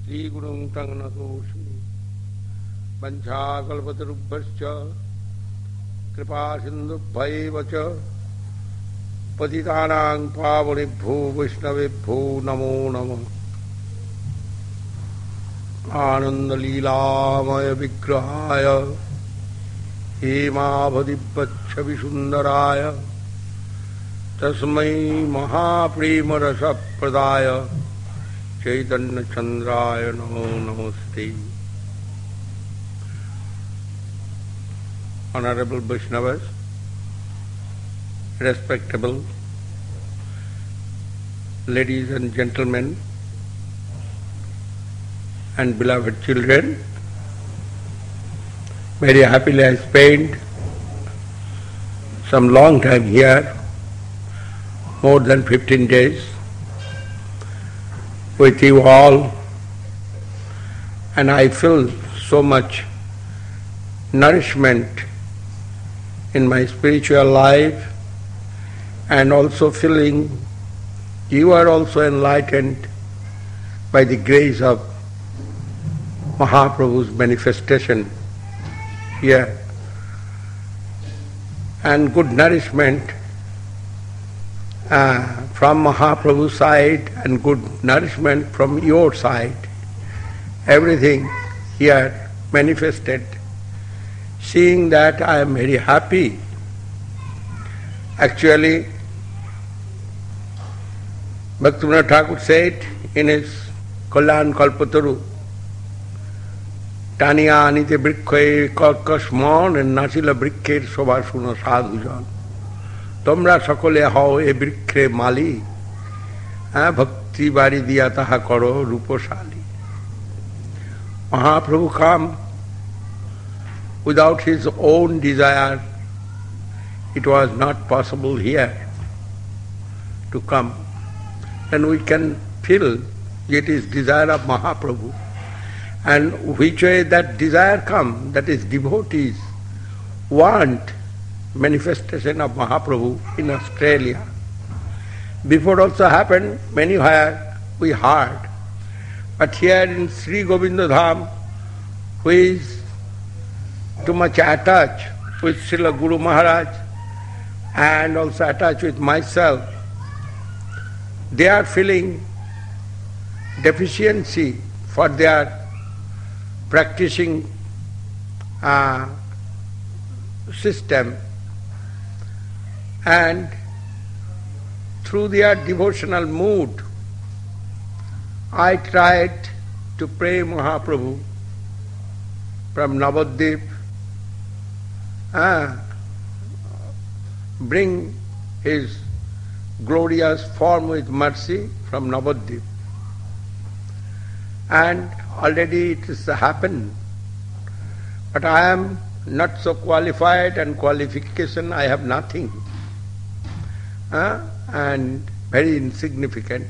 Sri Gurung Tangnatosmi Vanchakalpatarubhascha Kripa Sindhubhaivacha Patitanang Pavanibhyo Vaishnavibhyo Namo Namah Ananda Leelamaya Vigrahaya Hemavadibhaccha Visundaraya Tasmai Mahaprema Rasa Pradaya Chaitanya Chandraya Namo Namaste. Honorable Vaishnavas, respectable ladies and gentlemen, and beloved children, very happily I spent some long time here, more than 15 days, with you all, and I feel so much nourishment in my spiritual life, and also feeling you are also enlightened by the grace of Mahaprabhu's manifestation here, and good nourishment from Mahaprabhu's side and good nourishment from your side. Everything here manifested. Seeing that, I am very happy. Actually, Bhaktivinoda Thakur said in his Kalyan Kalpataru, Taniya anite brikkhe karkashman and nachila brikkher sobhasuno sadhujan. Tomra sakole hao e brikkhe mali, bhakti bari diya taha karo rupashali. Mahaprabhu come without his own desire. It was not possible here to come. And we can feel it is desire of Mahaprabhu. And which way that desire come, that is devotees want manifestation of Mahaprabhu in Australia. Before also happened, anywhere we heard. But here in Sri Govinda Dham, who is too much attached with Srila Guru Maharaj and also attached with myself, they are feeling deficiency for their practicing system, and through their devotional mood I tried to pray Mahaprabhu from Navadvip, bring his glorious form with mercy from Navadvip. And already it has happened. But I am not so qualified, and qualification I have nothing. And very insignificant.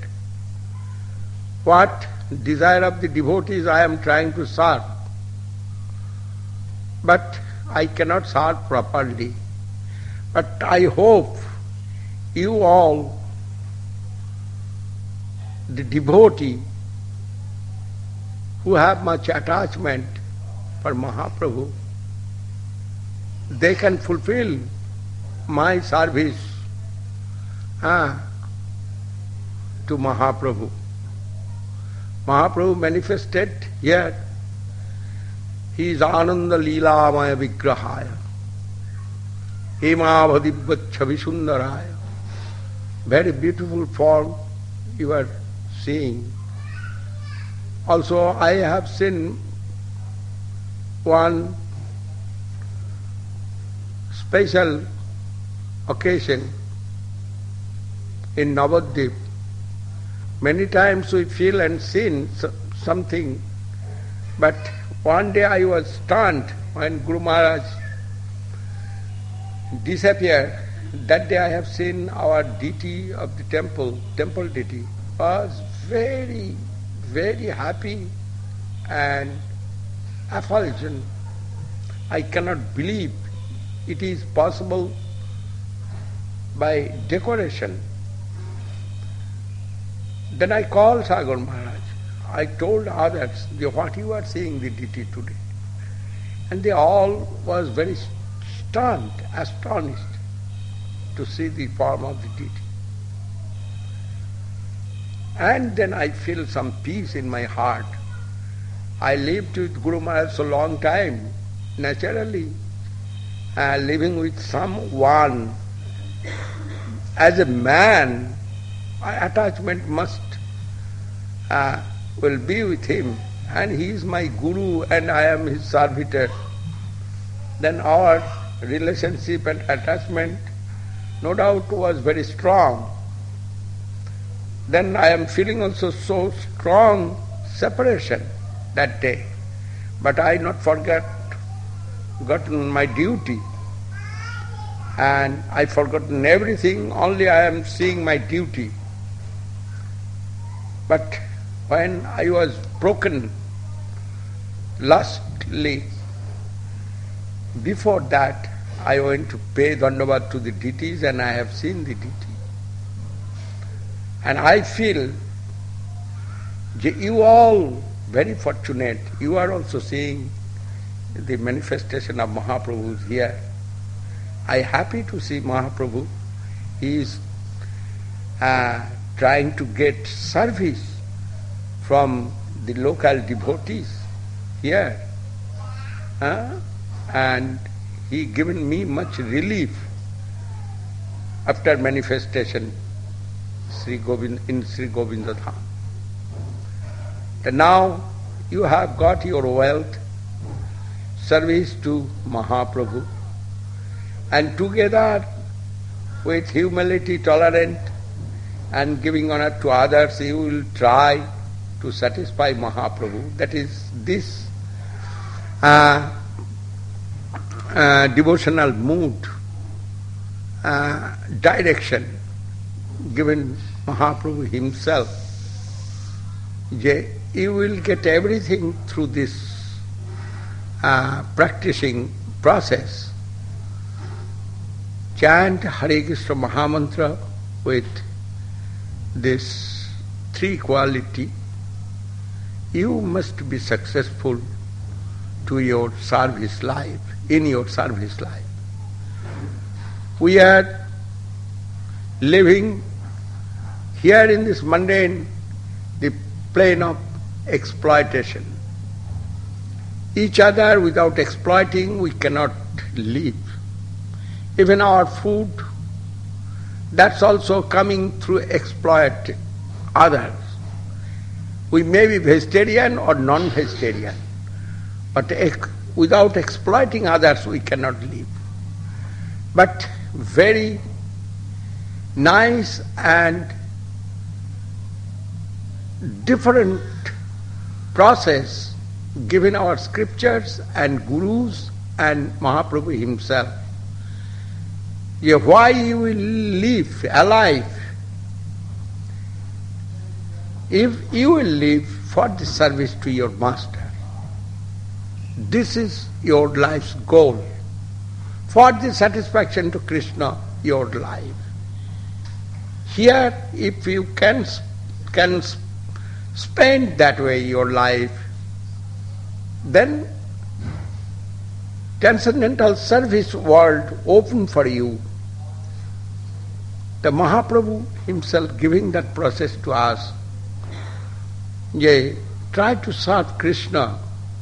What desire of the devotees I am trying to serve. But I cannot serve properly. But I hope you all, the devotee, who have much attachment for Mahaprabhu, they can fulfill my service to Mahaprabhu. Mahaprabhu manifested here. He is Ananda Leelamaya Vigrahaya Hemavadibhaccha Visundaraya. Very beautiful form you are seeing. Also, I have seen one special occasion in Navadvip. Many times we feel and seen something, but one day I was stunned when Guru Maharaj disappeared. That day I have seen our deity of the temple deity, was very, very happy and effulgent. I cannot believe it is possible by decoration. Then I called Sagar Maharaj. I told others what you are seeing the deity today. And they all was very stunned, astonished to see the form of the deity. And then I feel some peace in my heart. I lived with Guru Maharaj so long time, naturally, living with someone. As a man, my attachment must will be with him, and he is my guru and I am his servitor. Then our relationship and attachment no doubt was very strong. Then I am feeling also so strong separation that day. But I not forgotten my duty. And I forgotten everything, only I am seeing my duty. But when I was broken lastly, before that I went to pay Dandavat to the deities and I have seen the deity. And I feel that you all very fortunate, you are also seeing the manifestation of Mahaprabhu here. I happy to see Mahaprabhu. He is trying to get service from the local devotees here. And he given me much relief after manifestation in Sri Govinda Dham. And now you have got your wealth, service to Mahaprabhu, and together with humility, tolerant, and giving honor to others, you will try to satisfy Mahaprabhu. That is this devotional mood, direction given Mahaprabhu himself. You will get everything through this practicing process. Chant Hare Krishna Mahamantra with this three quality. You must be successful to your service life, in your service life. We are living here in this mundane, the plane of exploitation. Each other without exploiting we cannot live. Even our food, that's also coming through exploit others. We may be vegetarian or non-vegetarian, but without exploiting others we cannot live. But very nice and different process given our scriptures and gurus and Mahaprabhu himself. Why you will live alive? If you will live for the service to your master, this is your life's goal. For the satisfaction to Krishna, your life. Here, if you can spend that way your life, then transcendental service world open for you. The Mahaprabhu himself giving that process to us. Try to serve Krishna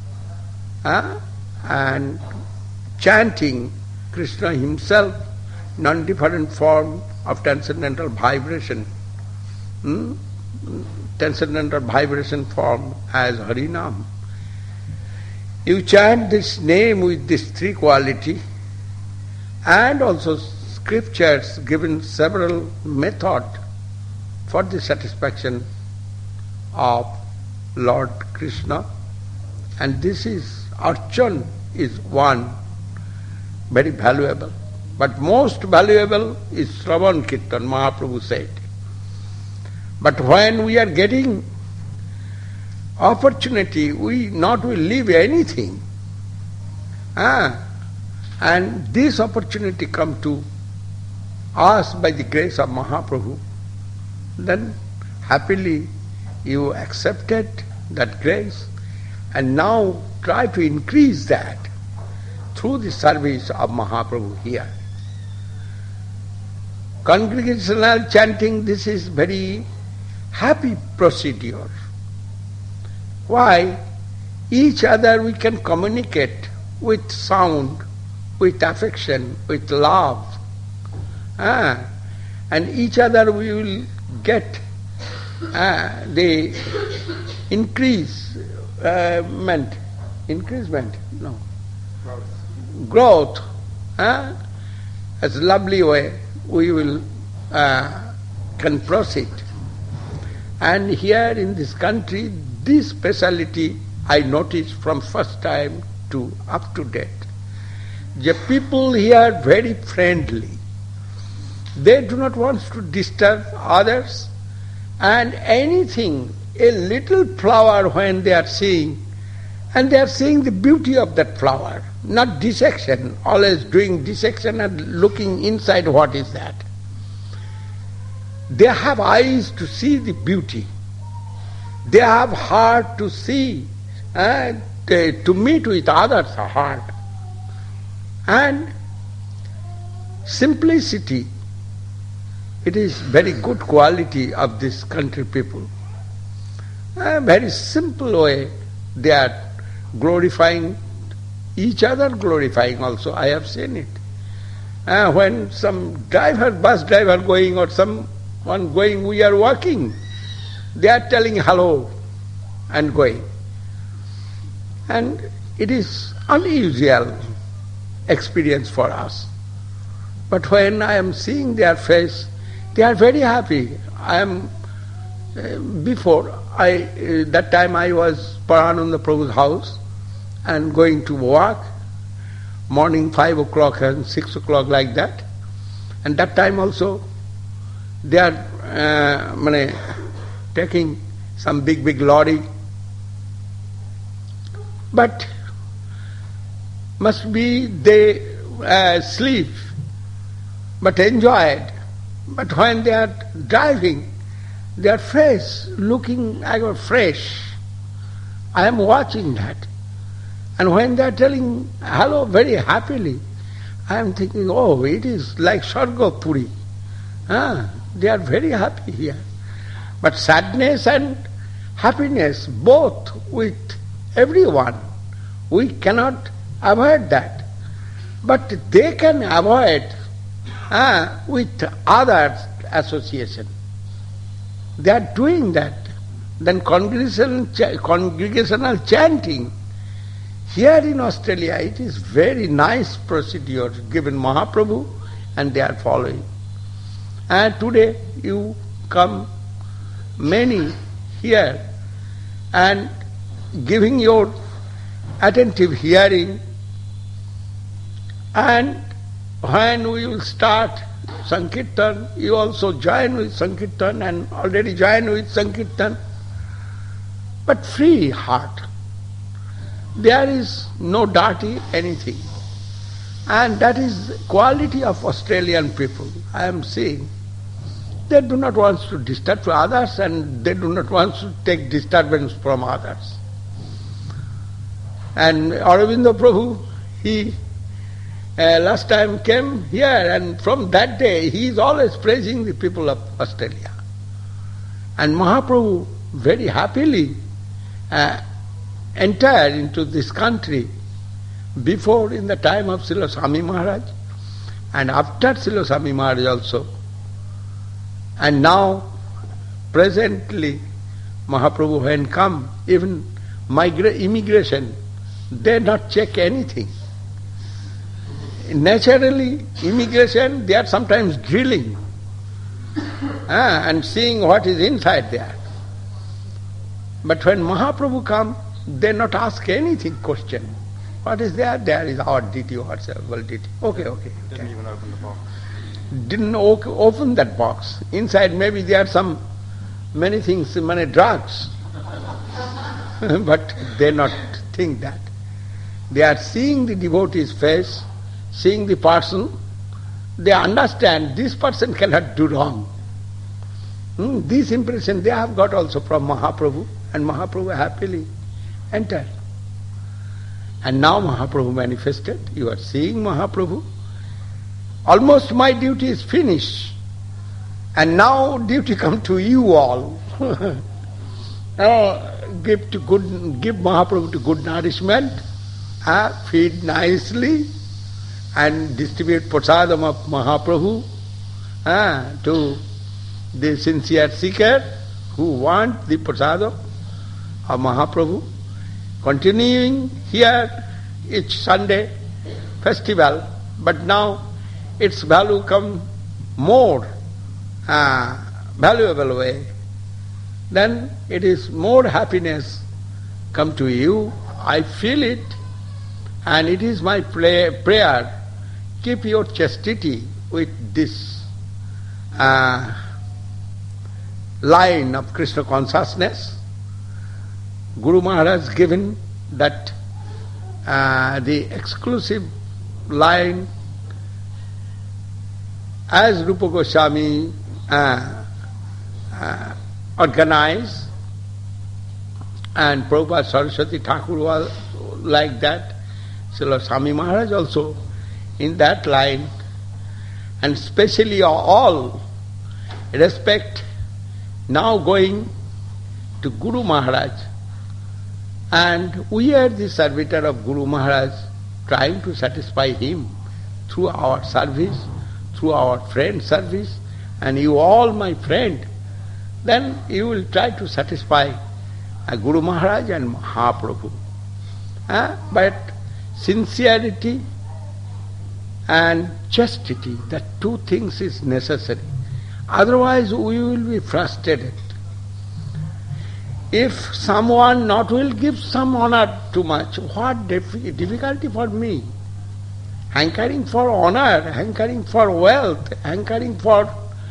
and chanting Krishna himself, non-different form of transcendental vibration. Transcendental vibration form as Harinam. You chant this name with this three quality, and also scriptures given several method for the satisfaction of Lord Krishna. And this is, Archan is one, very valuable. But most valuable is Shravan Kirtan, Mahaprabhu said. But when we are getting opportunity, we not will leave anything. And this opportunity come to us by the grace of Mahaprabhu. Then happily you accepted that grace, and now try to increase that through the service of Mahaprabhu here. Congregational chanting, this is very happy procedure. Why? Each other we can communicate with sound, with affection, with love. And each other we will get the growth. As a lovely way we will can proceed. And here in this country, this speciality I noticed from first time to up to date. The people here very friendly. They do not want to disturb others, and anything, a little flower when they are seeing, and they are seeing the beauty of that flower, not dissection, always doing dissection and looking inside what is that. They have eyes to see the beauty. They have heart to see, to meet with others, a heart. And simplicity, it is very good quality of this country people. A very simple way they are glorifying each other, glorifying also. I have seen it. When some bus driver going or someone going, we are walking, they are telling hello and going. And it is unusual experience for us. But when I am seeing their face, they are very happy. That time I was Parananda Prabhu's house and going to walk, morning 5 o'clock and 6 o'clock like that. And that time also they are taking some big lorry. But must be they sleep, but enjoy it. But when they are driving, their face looking fresh. I am watching that. And when they are telling hello very happily, I am thinking, oh, it is like Swarga Puri. They are very happy here. But sadness and happiness, both with everyone, we cannot avoid that. But they can avoid with others association. They are doing that. Then congregational chanting. Here in Australia, it is very nice procedure given Mahaprabhu, and they are following. And today you come many here and giving your attentive hearing, and when we will start Sankirtan, you also join with Sankirtan and already join with Sankirtan, but free heart. There is no dirty anything. And that is quality of Australian people. I am seeing they do not want to disturb others, and they do not want to take disturbance from others. And Aurobindo Prabhu, he last time came here, and from that day he is always praising the people of Australia. And Mahaprabhu very happily entered into this country before in the time of Srila Swami Maharaj and after Srila Swami Maharaj also. And now presently Mahaprabhu when come, even immigration, they not check anything. Naturally, immigration, they are sometimes drilling and seeing what is inside there. But when Mahaprabhu come, they not ask anything, question. What is there? There is our duty, whatsoever duty. Okay. Didn't even open the box. Didn't open that box. Inside maybe there are many things, many drugs. But they not think that. They are seeing the devotee's face, seeing the person, they understand this person cannot do wrong. This impression they have got also from Mahaprabhu and Mahaprabhu happily entered. And now Mahaprabhu manifested. You are seeing Mahaprabhu. Almost my duty is finished. And now duty come to you all. Now give Mahaprabhu to good nourishment, feed nicely, and distribute prasadam of Mahaprabhu to the sincere seeker who want the prasadam of Mahaprabhu. Continuing here each Sunday festival, but now its value come more valuable way. Then it is more happiness come to you. I feel it, and it is my prayer. Keep your chastity with this line of Krishna consciousness. Guru Maharaj given that the exclusive line as Rupa Goswami organized, and Prabhupada Saraswati Thakur was like that. Srila Swami Maharaj also in that line, and especially all respect now going to Guru Maharaj. And we are the servitor of Guru Maharaj, trying to satisfy him through our service, through our friend service, and you all my friend. Then you will try to satisfy Guru Maharaj and Mahaprabhu. But sincerity and chastity, that two things is necessary. Otherwise we will be frustrated. If someone not will give some honor too much, what difficulty for me? Hankering for honor, hankering for wealth, hankering for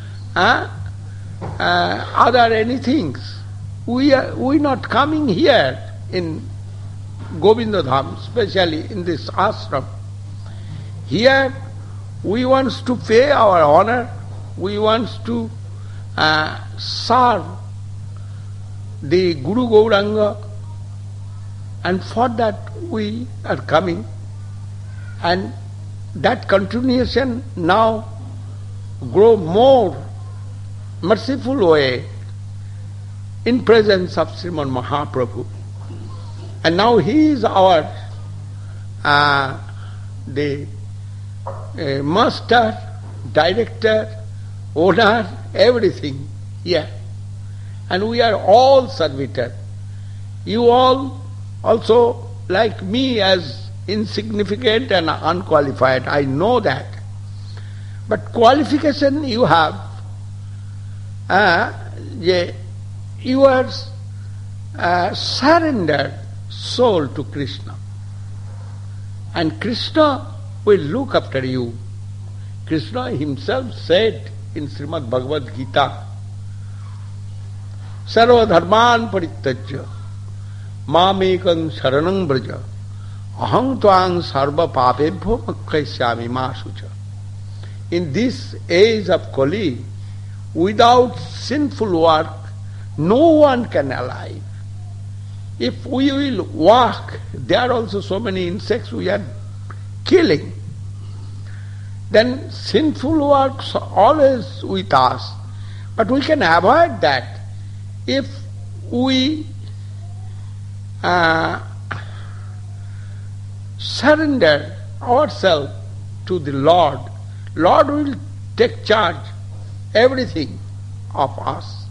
other anything. We not coming here in Govinda Dham, especially in this ashram. Here we want to pay our honor, we want to serve the Guru Gauranga, and for that we are coming. And that continuation now grow more merciful way in presence of Sriman Mahaprabhu. And now he is our the master, director, owner, everything here. And we are all servitor. You all also like me as insignificant and unqualified. I know that. But qualification you have. You are surrendered soul to Krishna. And Krishna will look after you. Krishna himself said in Srimad Bhagavad Gita, Sarva dharman parityajya mamekam sharanam braja aham tvang sarva papebhyo mokkhaishyami ma sucha. In this age of Kali, without sinful work, no one can alive. If we will walk, there are also so many insects we are killing. Then sinful works always with us. But we can avoid that if we surrender ourselves to the Lord. Lord will take charge everything of us.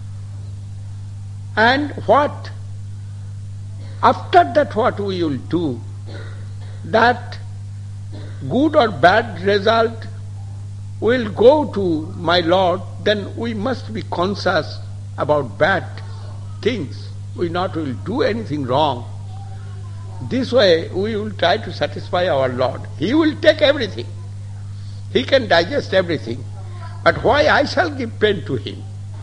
And what? After that what we will do, that good or bad result will go to my Lord, then we must be conscious about bad things. We not will do anything wrong. This way we will try to satisfy our Lord. He will take everything. He can digest everything. But why I shall give pain to him?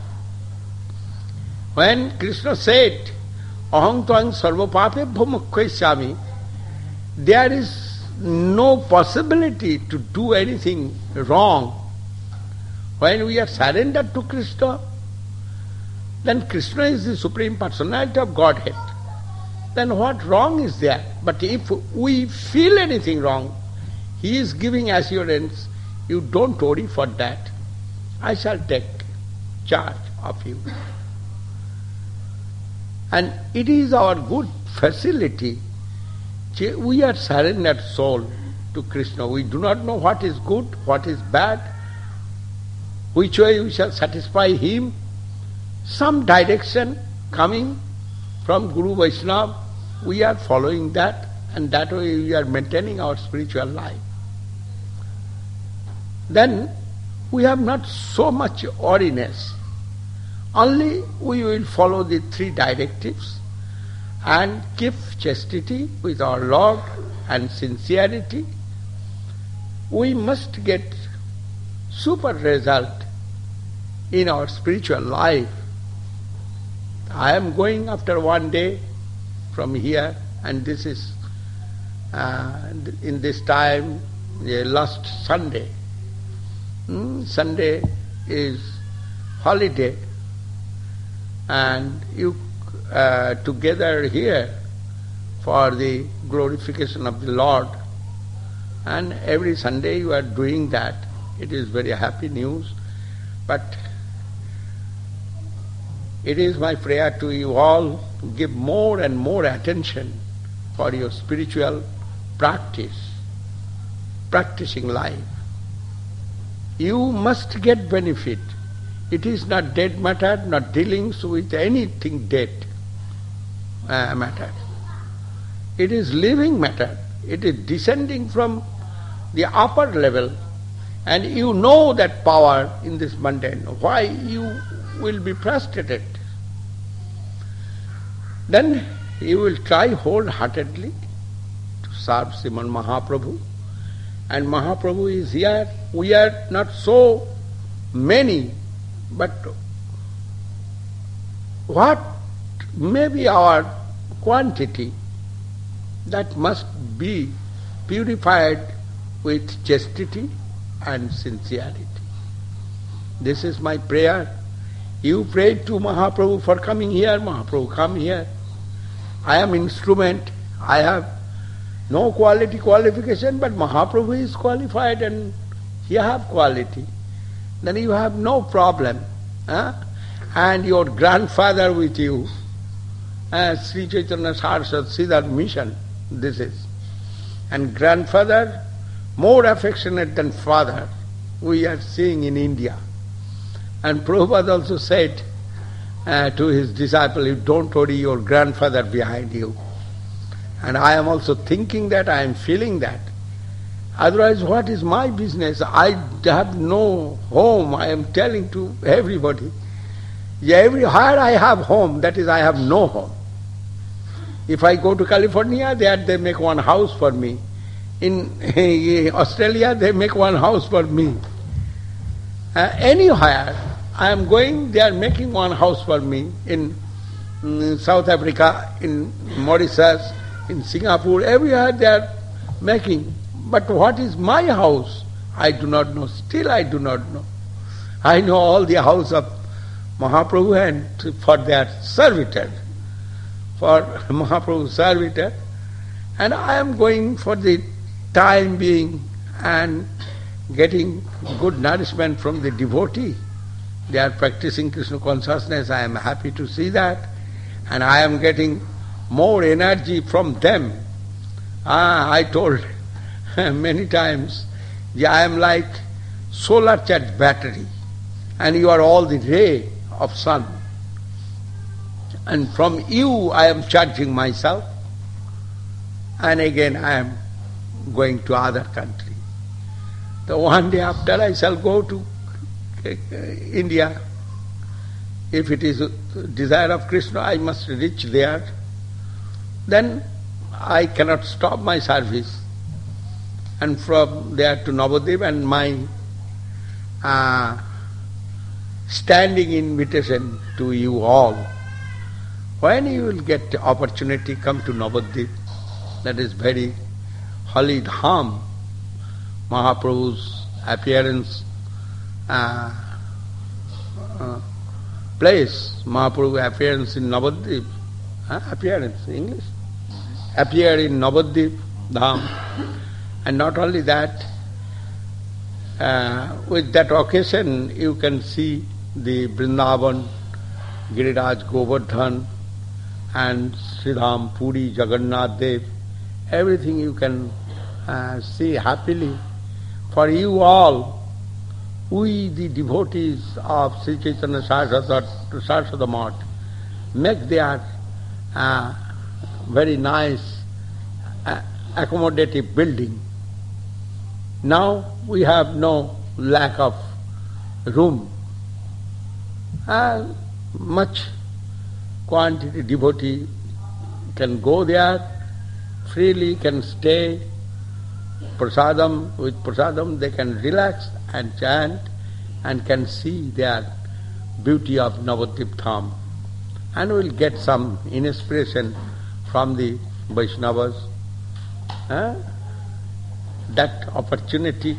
When Krishna said, Aham tvang sarva papebhyo mokkhaishyami, there is no possibility to do anything wrong. When we are surrendered to Krishna, then Krishna is the Supreme Personality of Godhead. Then what wrong is there? But if we feel anything wrong, He is giving assurance, you don't worry for that. I shall take charge of you. And it is our good facility. We are surrendered soul to Krishna. We do not know what is good, what is bad, which way we shall satisfy Him. Some direction coming from Guru Vaishnava, we are following that, and that way we are maintaining our spiritual life. Then we have not so much ordinance. Only we will follow the 3 directives and keep chastity with our Lord and sincerity. We must get super result in our spiritual life. I am going after one day from here, and this is in this time, last Sunday. Sunday is holiday, and you together here for the glorification of the Lord, and every Sunday you are doing that. It is very happy news, but it is my prayer to you all to give more and more attention for your spiritual practicing life. You must get benefit. It is not dead matter, not dealings with anything dead matter. It is living matter. It is descending from the upper level, and you know that power in this mundane. Why you will be frustrated? Then you will try wholeheartedly to serve Sriman Mahaprabhu. And Mahaprabhu is here. We are not so many, but what may be our quantity, that must be purified with chastity and sincerity. This is my prayer. You prayed to Mahaprabhu for coming here. Mahaprabhu, come here. I am instrument. I have no qualification, but Mahaprabhu is qualified and he have quality. Then you have no problem. And your grandfather with you, Sri Chaitanya Saraswat Siddhar Mission, this is. And grandfather, more affectionate than father, we are seeing in India. And Prabhupada also said to his disciple, you don't worry your grandfather behind you. And I am also thinking that, I am feeling that. Otherwise, what is my business? I have no home. I am telling to everybody. Everywhere I have home, that is, I have no home. If I go to California, there they make one house for me. In Australia, they make one house for me. Anywhere I am going, they are making one house for me. In South Africa, in Mauritius, in Singapore, everywhere they are making. But what is my house? I do not know. Still I do not know. I know all the house of Mahaprabhu and for their servitor, for Mahaprabhu's servitor. And I am going for the time being and getting good nourishment from the devotee. They are practicing Krishna consciousness. I am happy to see that. And I am getting more energy from them. I told many times, I am like solar charged battery, and you are all the ray of sun. And from you I am charging myself, and again I am going to other country. So one day after I shall go to India. If it is a desire of Krishna, I must reach there. Then I cannot stop my service. And from there to Navadvip, and my standing invitation to you all. When you will get the opportunity, come to Navadvip. That is very holy dham. Mahaprabhu's appearance place, Mahaprabhu appearance in Navadvip, appearance, English, appeared in Navadvip Dham. And not only that, with that occasion you can see the Vrindavan, Giriraj Govardhan, and Sridham, Puri, Jagannath Dev, everything you can see happily. For you all, we the devotees of Sri Chaitanya Saraswata Math make their very nice accommodative building. Now we have no lack of room. Much quantity devotee can go there, freely can stay. Prasadam, with prasadam they can relax and chant and can see their beauty of Navadvip Dham. And will get some inspiration from the Vaishnavas. That opportunity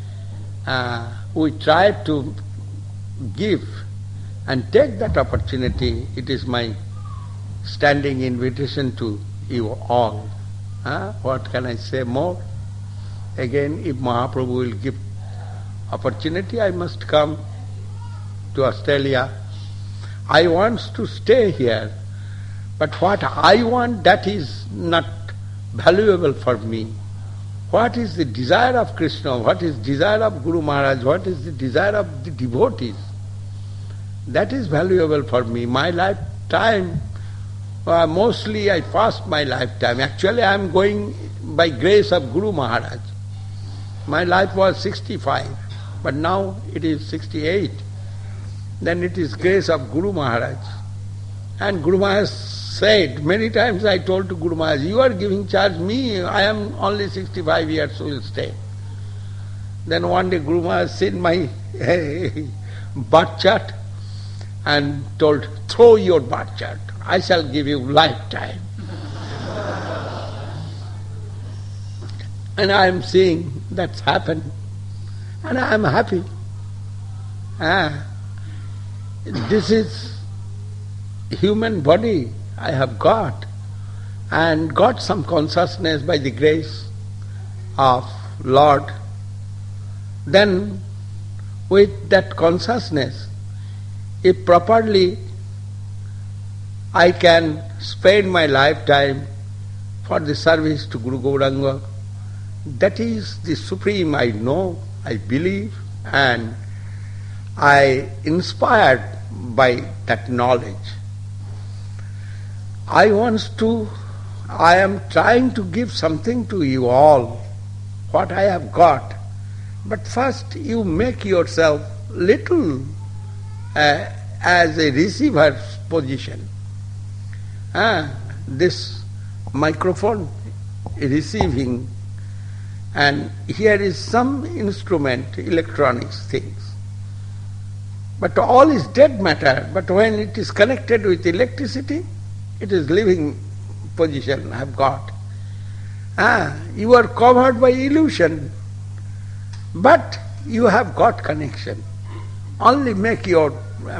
we try to give and take that opportunity. It is my standing invitation to you all. What can I say more? Again, if Mahaprabhu will give opportunity, I must come to Australia. I want to stay here, but what I want, that is not valuable for me. What is the desire of Krishna? What is desire of Guru Maharaj? What is the desire of the devotees? That is valuable for me. My lifetime, mostly I passed my lifetime. Actually I am going by grace of Guru Maharaj. My life was 65, but now it is 68. Then it is grace of Guru Maharaj. And Guru Maharaj said, many times I told to Guru Maharaj, you are giving charge me, I am only 65 years, so will stay. Then one day Guru Maharaj seen my birth chart and told, throw your birth chart, I shall give you lifetime. And I am seeing that's happened. And I am happy. This is human body I have got, and got some consciousness by the grace of Lord. Then with that consciousness, if properly I can spend my lifetime for the service to Guru Gauranga, that is the supreme I know, I believe, and I inspired by that knowledge. I am trying to give something to you all, what I have got. But first you make yourself little as a receiver's position. This microphone receiving, and here is some instrument, electronics things. But all is dead matter, but when it is connected with electricity, it is living position I have got. You are covered by illusion, but you have got connection. Only make your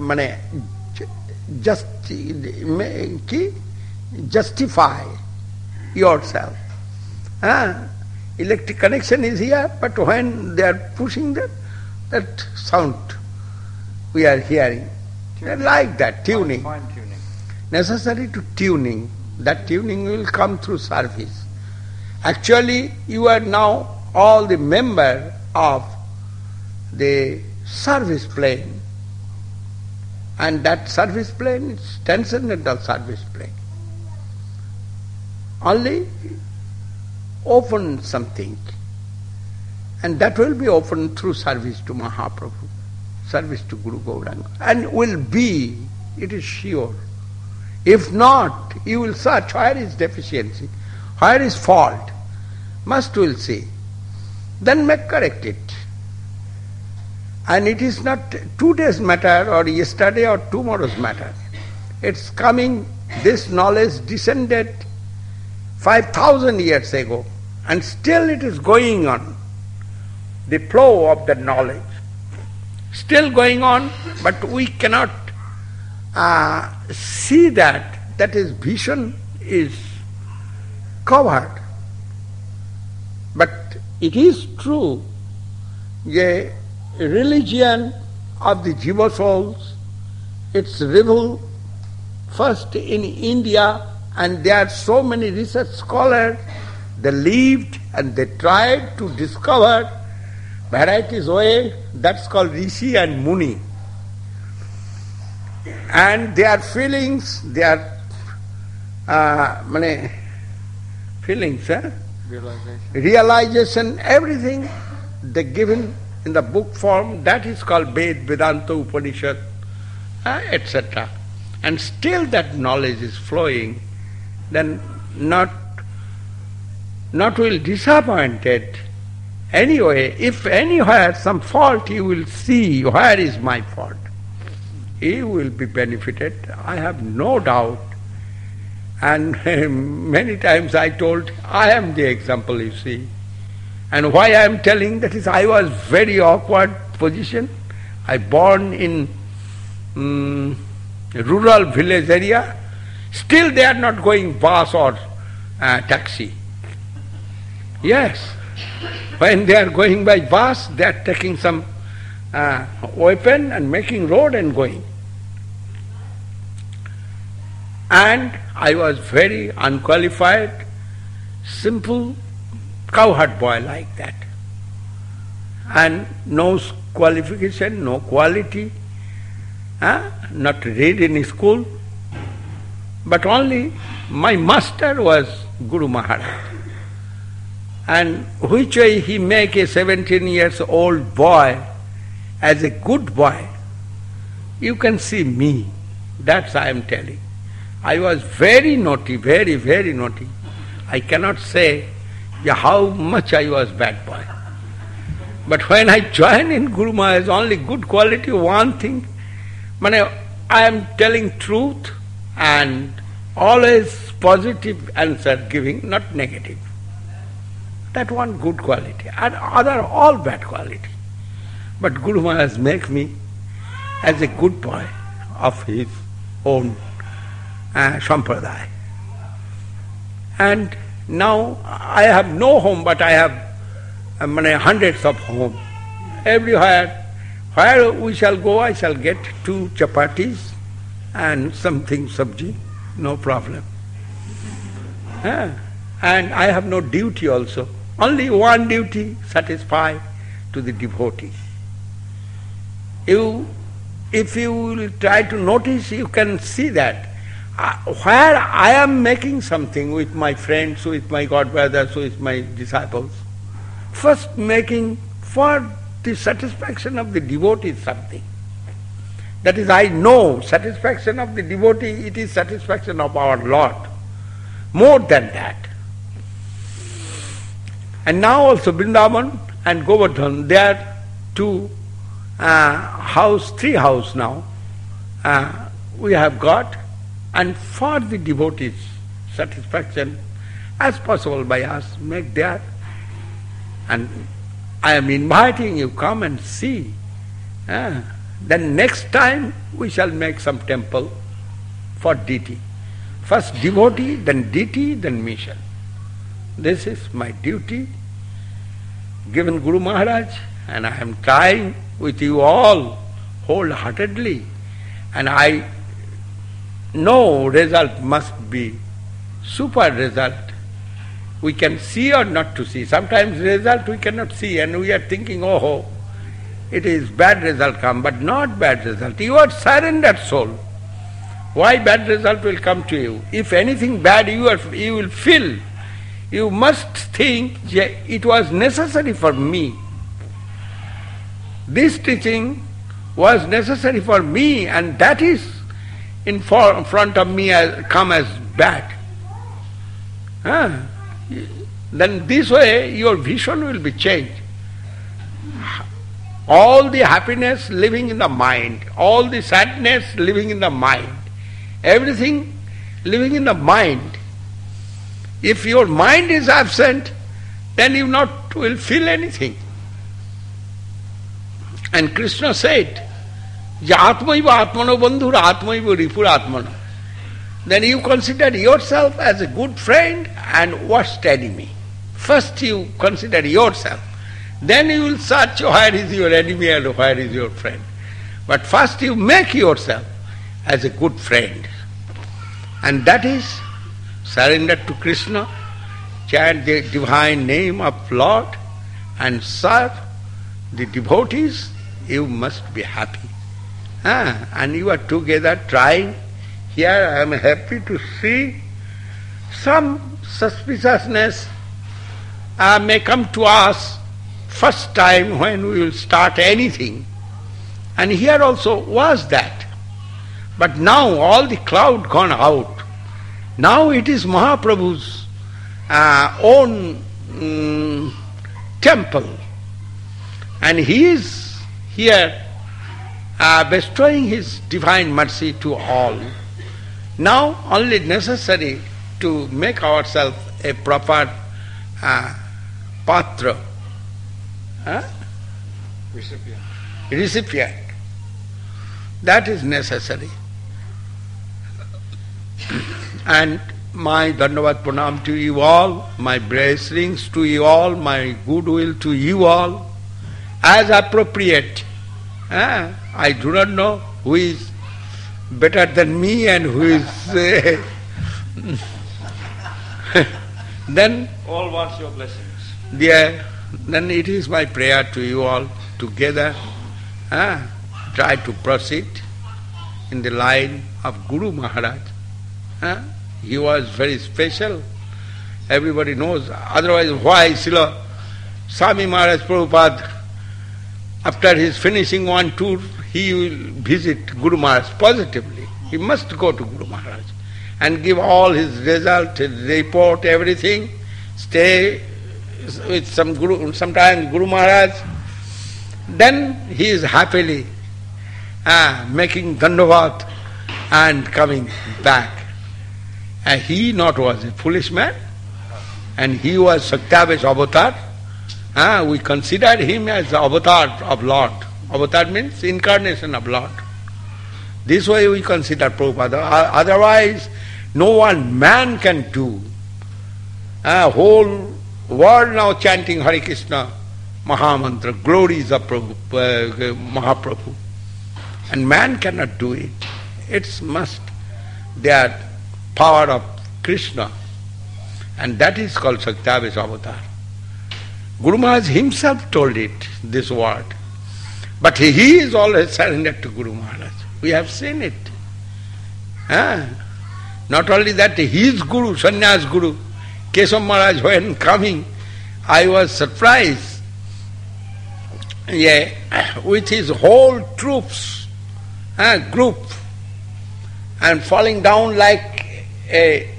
justify yourself. Electric connection is here, but when they are pushing that sound we are hearing, like that, tuning. Necessary to tuning. That tuning will come through service. Actually, you are now all the member of the service plane. And that service plane is transcendental service plane. Only open something. And that will be opened through service to Mahaprabhu, service to Guru Gauranga. And will be, it is sure. If not, you will search where is deficiency, where is fault. Must will see. Then correct it. And it is not today's matter or yesterday or tomorrow's matter. It's coming, this knowledge descended 5,000 years ago, and still it is going on. The flow of the knowledge still going on, but we cannot see that his vision is covered. But it is true, a religion of the Jiva souls, it's revealed first in India, and there are so many research scholars, they lived and they tried to discover varieties of way, that's called Rishi and Muni. And their feelings, their feelings, realization, everything they given in the book form, that is called Ved, Vedanta, Upanishad, etc. And still that knowledge is flowing, then not will disappointed. Anyway, if anywhere some fault you will see, where is my fault? He will be benefited, I have no doubt. And many times I told, I am the example, you see. And why I am telling, that is, I was very awkward position. I born in rural village area. Still they are not going bus or taxi. Yes. When they are going by bus, they are taking some weapon and making road and going. And I was very unqualified, simple, cowherd boy like that. And no qualification, no quality, not read in school, but only my master was Guru Maharaj. And which way he make a 17 years old boy as a good boy, you can see me. That's I am telling. I was very naughty, very, very naughty. I cannot say how much I was bad boy. But when I joined in Guru Maharaj, only good quality, one thing, I am telling truth and always positive answer giving, not negative. That one good quality, and other all bad quality. But Guru Maharaj make me as a good boy of his own sampradaya. And now I have no home, but I have hundreds of homes. Everywhere, where we shall go, I shall get 2 chapatis and something sabji, no problem. And I have no duty also. Only one duty, satisfy to the devotee. If you will try to notice, you can see that where I am making something with my friends, with my godbrothers, with my disciples, first making for the satisfaction of the devotee something. That is, I know satisfaction of the devotee, it is satisfaction of our Lord. More than that. And now also Vrindavan and Govardhan, they are 2 3 houses now we have got, and for the devotees' satisfaction, as possible by us, make there. And I am inviting you, come and see. Then next time we shall make some temple for deity. First devotee, then deity, then mission. This is my duty given Guru Maharaj, and I am trying with you all wholeheartedly, and I know result must be super result. We can see or not to see. Sometimes result we cannot see, and we are thinking, oh, it is bad result come, but not bad result. You are surrendered soul. Why bad result will come to you? If anything bad you will feel, you must think it was necessary for me. This teaching was necessary for me, and that is in front of me come as bad. Then this way your vision will be changed. All the happiness living in the mind, all the sadness living in the mind, everything living in the mind. If your mind is absent, then you not will feel anything. And Krishna said, Je Atmaiva Atmano Bandhur Atmaiva Ripur Atmana. Then you consider yourself as a good friend and worst enemy. First you consider yourself. Then you will search where is your enemy and where is your friend. But first you make yourself as a good friend. And that is surrender to Krishna, chant the divine name of Lord and serve the devotees. You must be happy. And you are together trying. Here I am happy to see some suspiciousness may come to us first time when we will start anything. And here also was that. But now all the cloud gone out. Now it is Mahaprabhu's own temple. And he is here bestowing his divine mercy to all. Now only necessary to make ourselves a proper patra, recipient. That is necessary. And my Dandavat Pranam to you all, my blessings to you all, my goodwill to you all, as appropriate. I do not know who is better than me and who is... then all wants your blessings. Then it is my prayer to you all together. Try to proceed in the line of Guru Maharaj. He was very special. Everybody knows. Otherwise, why Srila Swami Maharaj Prabhupada, after his finishing one tour, he will visit Guru Maharaj positively. He must go to Guru Maharaj and give all his result, his report, everything. Stay with sometimes Guru Maharaj. Then he is happily making dandavat and coming back. He not was a foolish man, and he was Satyabhas avatar. We considered him as the avatar of Lord. Avatar means incarnation of Lord. This way we consider Prabhupada. Otherwise, no one man can do. Whole world now chanting Hare Krishna Mahamantra, glories of Mahaprabhu. And man cannot do it. It's must their power of Krishna. And that is called Satyabhas avatar. Guru Maharaj himself told it, this word. But he is always surrendered to Guru Maharaj. We have seen it. Not only that, his Guru, Sannyas Guru, Keshav Maharaj, when coming, I was surprised. With his whole troops, group, and falling down like a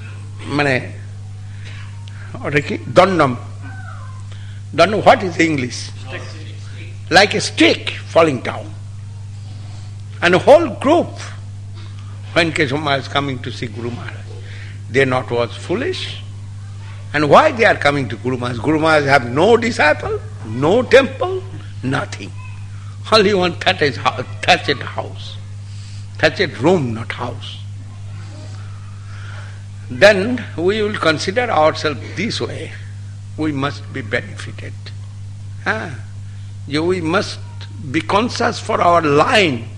Dandam. Don't know what is English. Like a stick falling down. And a whole group, when Keshav Maharaj is coming to see Guru Maharaj, they not was foolish. And why they are coming to Guru Maharaj? Guru Maharaj have no disciple, no temple, nothing. Only one thatched house. Thatched room, not house. Then we will consider ourselves this way. We must be benefited. We must be conscious for our line.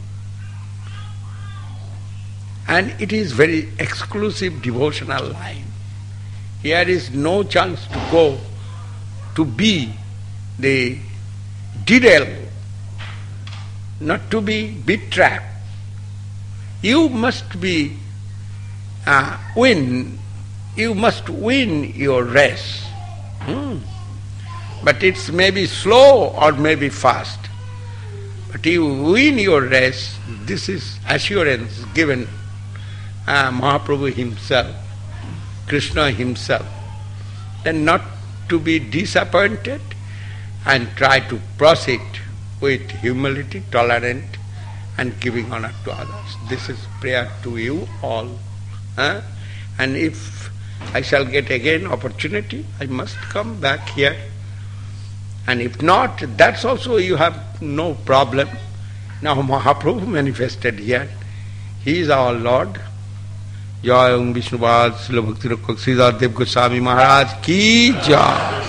And it is very exclusive devotional line. Here is no chance to go to be the derail, not to be betrapped. You must be win. You must win your race. But it's maybe slow or maybe fast. But you win your race. This is assurance given Mahaprabhu himself, Krishna himself. Then not to be disappointed and try to proceed with humility, tolerant, and giving honor to others. This is prayer to you all. And if I shall get again opportunity, I must come back here. And if not, that's also you have no problem. Now Mahaprabhu manifested here. He is our Lord. Jai Om Vishnupad Srila Bhakti Rakshak Sridhar Dev Goswami Maharaj Ki Jai.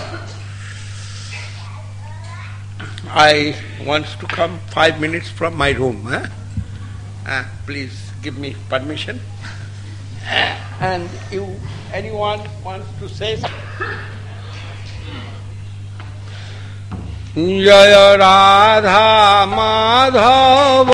I want to come 5 minutes from my room. Please give me permission. And anyone wants to say something? Jaya Radha Madhava